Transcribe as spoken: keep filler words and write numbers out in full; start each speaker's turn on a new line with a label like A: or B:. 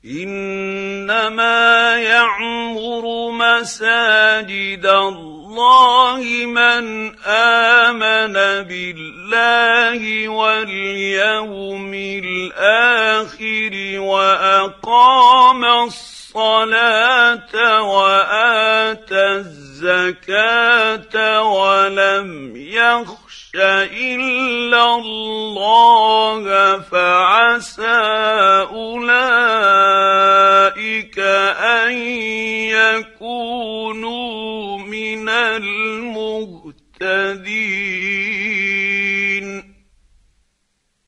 A: إنما يعمر مساجد الله من آمن بالله واليوم الآخر وأقام الصلاة وآتى الزكاة ولم يخش إلا الله فعسى أولئك أن